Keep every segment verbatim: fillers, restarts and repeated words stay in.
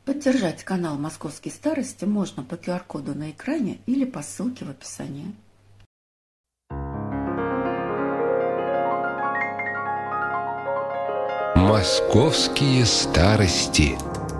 Поддержать канал «Московские старости» можно по ку ар коду на экране или по ссылке в описании. Московские старости.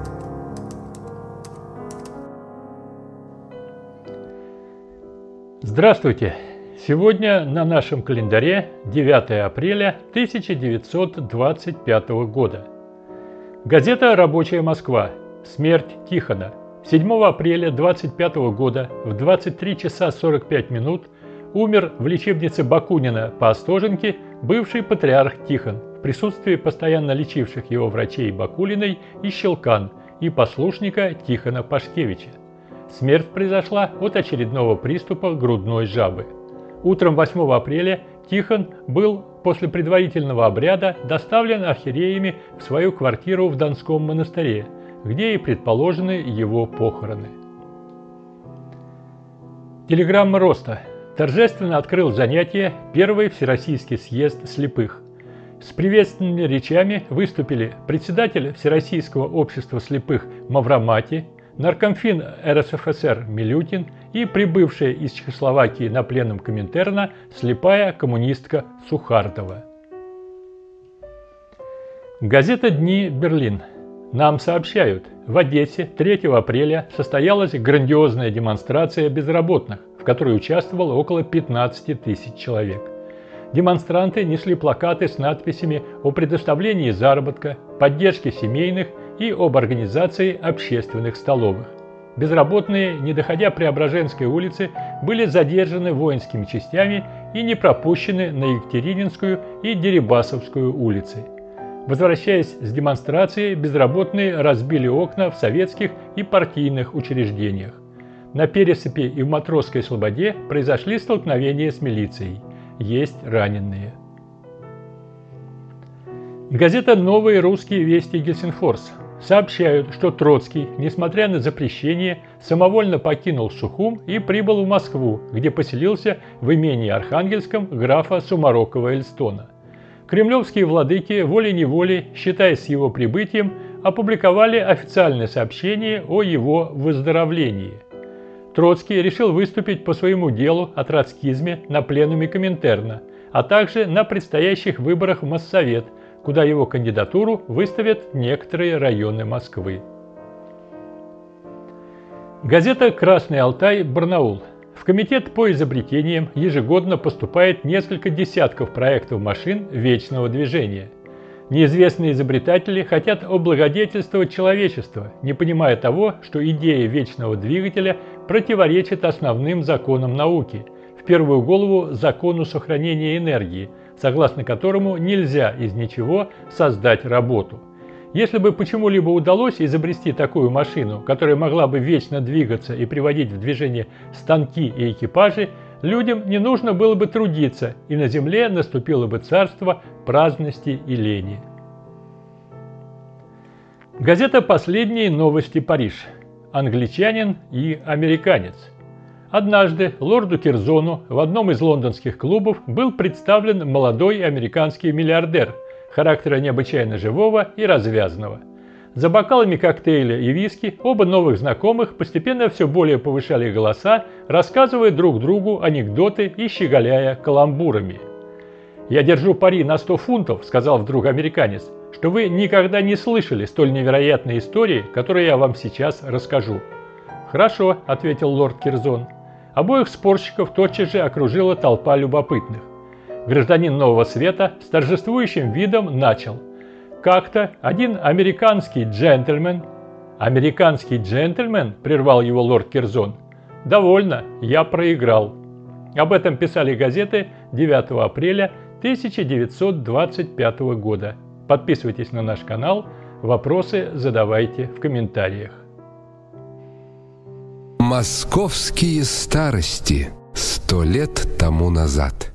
Здравствуйте! Сегодня на нашем календаре девятое апреля тысяча девятьсот двадцать пятого года. Газета «Рабочая Москва». Смерть Тихона. седьмого апреля двадцать пятого года в двадцать три часа сорок пять минут умер в лечебнице Бакунина по Остоженке бывший патриарх Тихон в присутствии постоянно лечивших его врачей Бакулиной и Щелкан и послушника Тихона Пашкевича. Смерть произошла от очередного приступа грудной жабы. Утром восьмого апреля Тихон был после предварительного обряда доставлен архиереями в свою квартиру в Донском монастыре, где и предположены его похороны. Телеграмма Роста. Торжественно открыл занятие Первый Всероссийский съезд слепых. С приветственными речами выступили председатель Всероссийского общества слепых Мавромати, наркомфин эр эс эф эс эр Милютин и прибывшая из Чехословакии на пленум Коминтерна слепая коммунистка Сухардова. Газета «Дни. Берлин». Нам сообщают, в Одессе третьего апреля состоялась грандиозная демонстрация безработных, в которой участвовало около пятнадцати тысяч человек. Демонстранты несли плакаты с надписями о предоставлении заработка, поддержке семейных и об организации общественных столовых. Безработные, не доходя Преображенской улицы, были задержаны воинскими частями и не пропущены на Екатерининскую и Дерибасовскую улицы. Возвращаясь с демонстрации, безработные разбили окна в советских и партийных учреждениях. На Пересыпи и в Матросской Слободе произошли столкновения с милицией. Есть раненые. Газета «Новые русские вести Гельсинфорс» сообщают, что Троцкий, несмотря на запрещение, самовольно покинул Сухум и прибыл в Москву, где поселился в имении Архангельском графа Сумарокова-Эльстона. Кремлевские владыки волей-неволей, считаясь с его прибытием, опубликовали официальное сообщение о его выздоровлении. Троцкий решил выступить по своему делу о троцкизме на пленуме Коминтерна, а также на предстоящих выборах в Моссовет, куда его кандидатуру выставят некоторые районы Москвы. Газета «Красный Алтай. Барнаул». В комитет по изобретениям ежегодно поступает несколько десятков проектов машин вечного движения. Неизвестные изобретатели хотят облагодетельствовать человечество, не понимая того, что идея вечного двигателя противоречит основным законам науки, в первую голову закону сохранения энергии, согласно которому нельзя из ничего создать работу. Если бы почему-либо удалось изобрести такую машину, которая могла бы вечно двигаться и приводить в движение станки и экипажи, людям не нужно было бы трудиться, и на земле наступило бы царство праздности и лени. Газета «Последние новости. Париж». Англичанин и американец. Однажды лорду Кирзону в одном из лондонских клубов был представлен молодой американский миллиардер, характера необычайно живого и развязного. За бокалами коктейля и виски оба новых знакомых постепенно все более повышали голоса, рассказывая друг другу анекдоты и щеголяя каламбурами. «Я держу пари на сто фунтов», — сказал вдруг американец, «что вы никогда не слышали столь невероятной истории, которую я вам сейчас расскажу». «Хорошо», — ответил лорд Кирзон. Обоих спорщиков тотчас же окружила толпа любопытных. Гражданин Нового Света с торжествующим видом начал. Как-то один американский джентльмен... «Американский джентльмен?» – прервал его лорд Кирзон. «Довольно, я проиграл». Об этом писали газеты девятого апреля тысяча девятьсот двадцать пятого года. Подписывайтесь на наш канал, вопросы задавайте в комментариях. Московские старости. Сто лет тому назад.